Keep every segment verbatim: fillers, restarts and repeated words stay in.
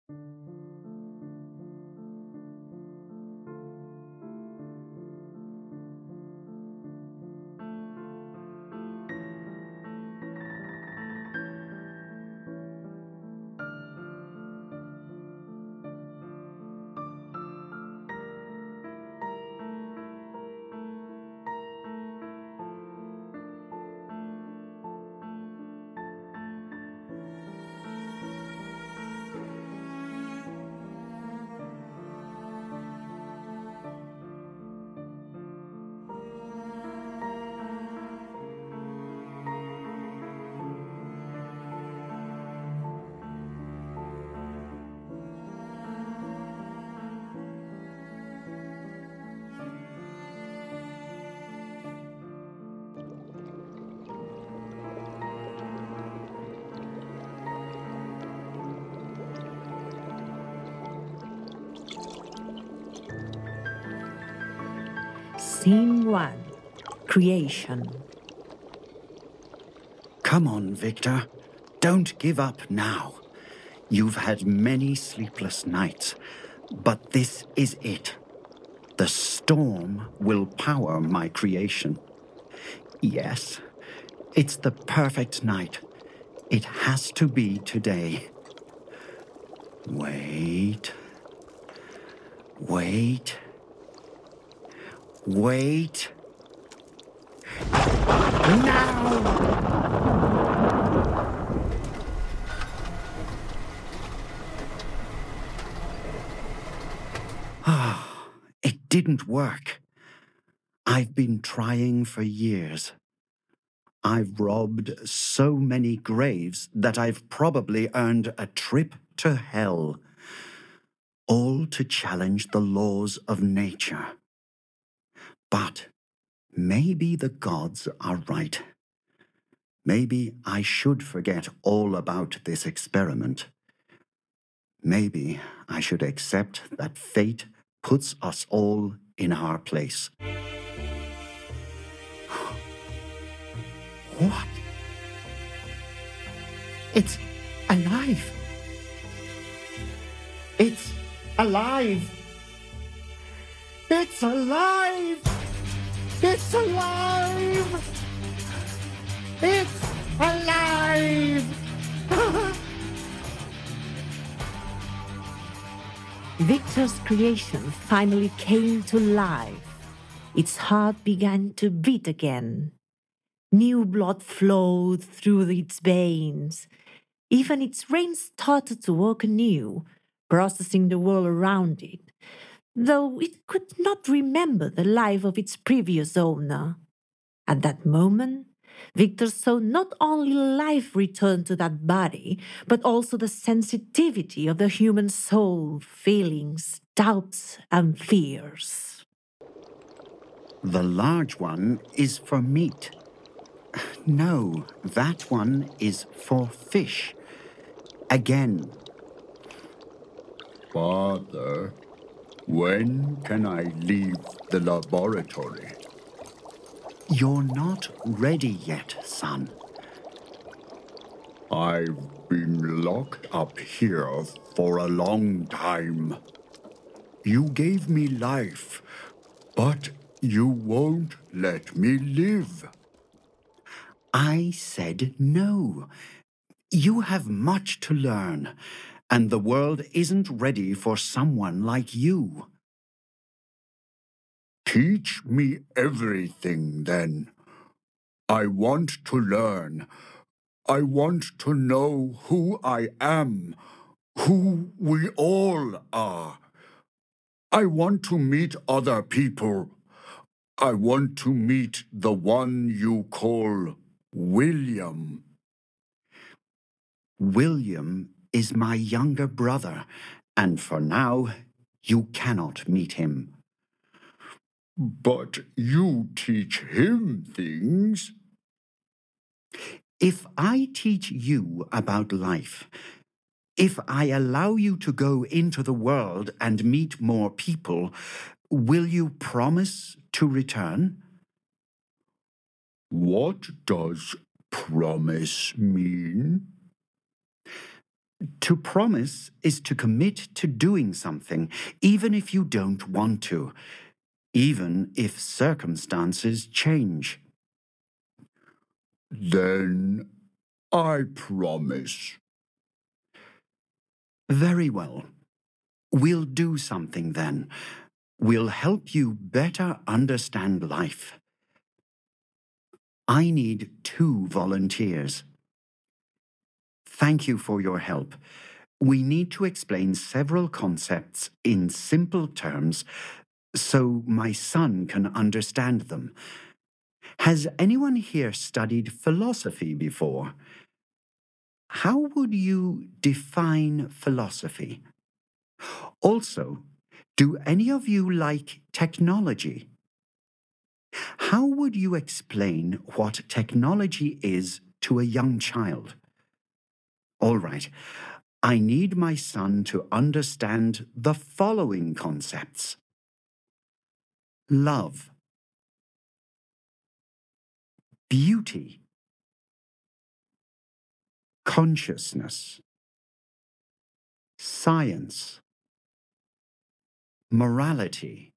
Scene one. Creation. Come on, Victor. Don't give up now. You've had many sleepless nights, but this is it. The storm will power my creation. Yes, it's the perfect night. It has to be today. Wait. Wait. Wait. Now! Ah, it didn't work. I've been trying for years. I've robbed so many graves that I've probably earned a trip to hell. All to challenge the laws of nature. But maybe the gods are right. Maybe I should forget all about this experiment. Maybe I should accept that fate puts us all in our place. What? It's alive. It's alive. It's alive. It's alive. It's alive. Victor's creation finally came to life. Its heart began to beat again. New blood flowed through its veins. Even its brain started to work anew, processing the world around it, though it could not remember the life of its previous owner. At that moment, Victor saw not only life return to that body, but also the sensitivity of the human soul, feelings, doubts, and fears. The large one is for meat. No, that one is for fish. Again. Father, when can I leave the laboratory? You're not ready yet, son. I've been locked up here for a long time. You gave me life, but you won't let me live. I said no. You have much to learn, and the world isn't ready for someone like you. Teach me everything, then. I want to learn. I want to know who I am, who we all are. I want to meet other people. I want to meet the one you call William. William is my younger brother, and for now, you cannot meet him. But you teach him things. If I teach you about life, if I allow you to go into the world and meet more people, will you promise to return? What does promise mean? To promise is to commit to doing something, even if you don't want to, even if circumstances change. Then I promise. Very well. We'll do something then. We'll help you better understand life. I need two volunteers. Thank you for your help. We need to explain several concepts in simple terms so my son can understand them. Has anyone here studied philosophy before? How would you define philosophy? Also, do any of you like technology? How would you explain what technology is to a young child? All right, I need my son to understand the following concepts. Love, beauty, consciousness, science, morality.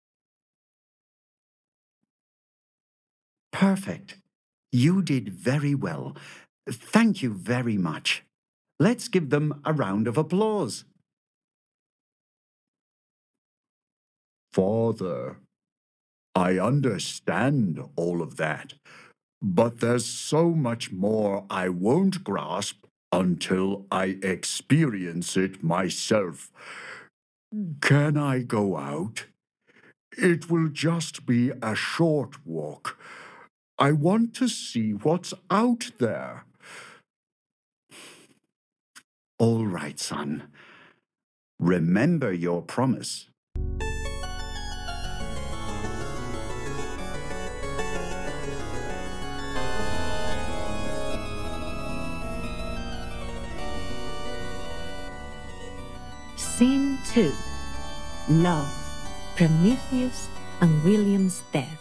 Perfect. You did very well. Thank you very much. Let's give them a round of applause. Father, I understand all of that, but there's so much more I won't grasp until I experience it myself. Can I go out? It will just be a short walk. I want to see what's out there. All right, son. Remember your promise. Scene two. Love, Prometheus and William's death.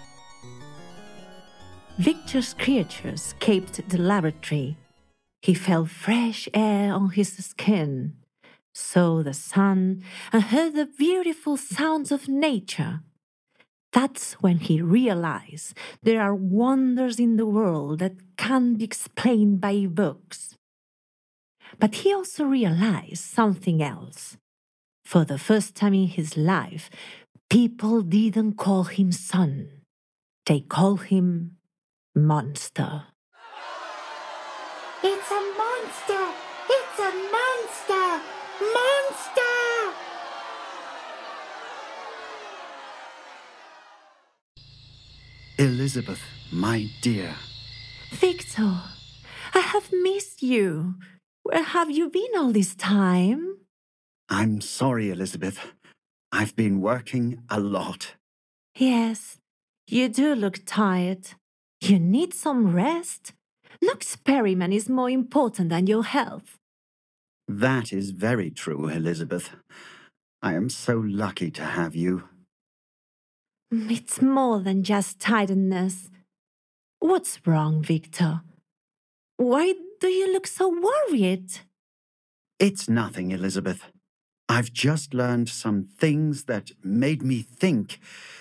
Victor's creatures escaped the laboratory. He felt fresh air on his skin, saw the sun, and heard the beautiful sounds of nature. That's when he realized there are wonders in the world that can't be explained by books. But he also realized something else. For the first time in his life, people didn't call him son. They called him monster. It's a monster! It's a monster! Monster! Elizabeth, my dear. Victor, I have missed you. Where have you been all this time? I'm sorry, Elizabeth. I've been working a lot. Yes, you do look tired. You need some rest. No experiment is more important than your health. That is very true, Elizabeth. I am so lucky to have you. It's more than just tiredness. What's wrong, Victor? Why do you look so worried? It's nothing, Elizabeth. I've just learned some things that made me think.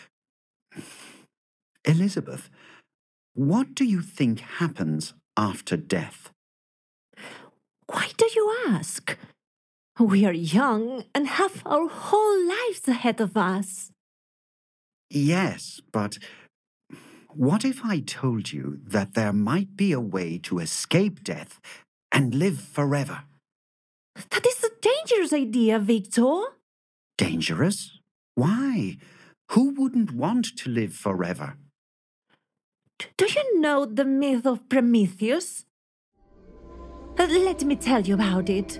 Elizabeth, what do you think happens after death? Why do you ask? We are young and have our whole lives ahead of us. Yes, but what if I told you that there might be a way to escape death and live forever? That is a dangerous idea, Victor. Dangerous? Why? Who wouldn't want to live forever? Do you know the myth of Prometheus? Uh, Let me tell you about it.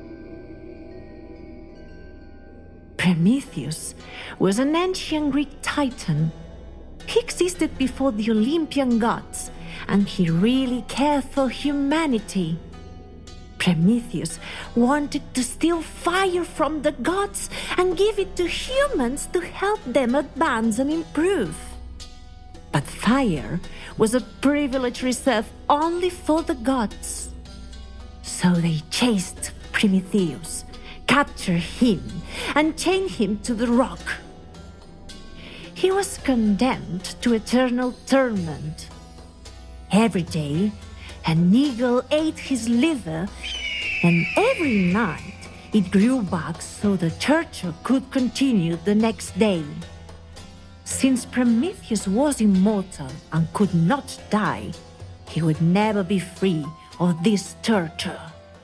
Prometheus was an ancient Greek titan. He existed before the Olympian gods, and he really cared for humanity. Prometheus wanted to steal fire from the gods and give it to humans to help them advance and improve. But fire was a privilege reserved only for the gods. So they chased Prometheus, captured him, and chained him to the rock. He was condemned to eternal torment. Every day, an eagle ate his liver, and every night it grew back so the torture could continue the next day. Since Prometheus was immortal and could not die, he would never be free of this torture.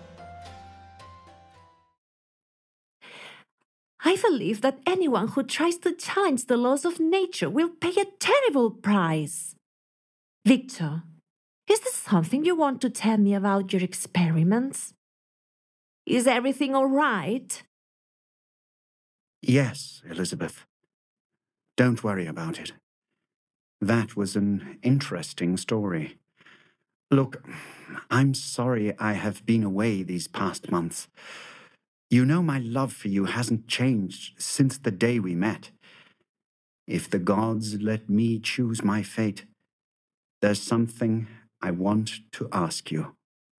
I believe that anyone who tries to challenge the laws of nature will pay a terrible price. Victor, is there something you want to tell me about your experiments? Is everything all right? Yes, Elizabeth. Don't worry about it. That was an interesting story. Look, I'm sorry I have been away these past months. You know my love for you hasn't changed since the day we met. If the gods let me choose my fate, there's something I want to ask you.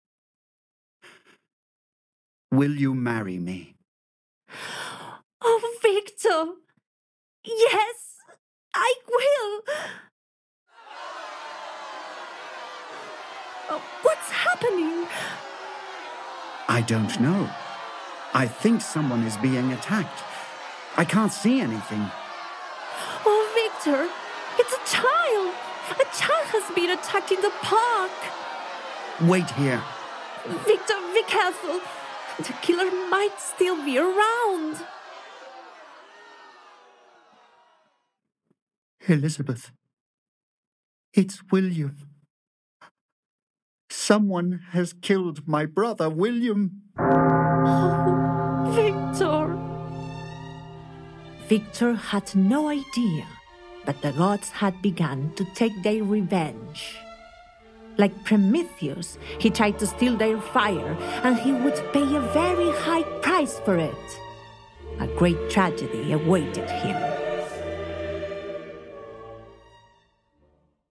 Will you marry me? Oh, Victor! Yes, I will! Oh, what's happening? I don't know. I think someone is being attacked. I can't see anything. Oh, Victor! It's a child! A child has been attacked in the park! Wait here. Victor, be careful! The killer might still be around! Elizabeth, it's William. Someone has killed my brother, William. Oh, Victor! Victor had no idea that the gods had begun to take their revenge. Like Prometheus, he tried to steal their fire, and he would pay a very high price for it. A great tragedy awaited him.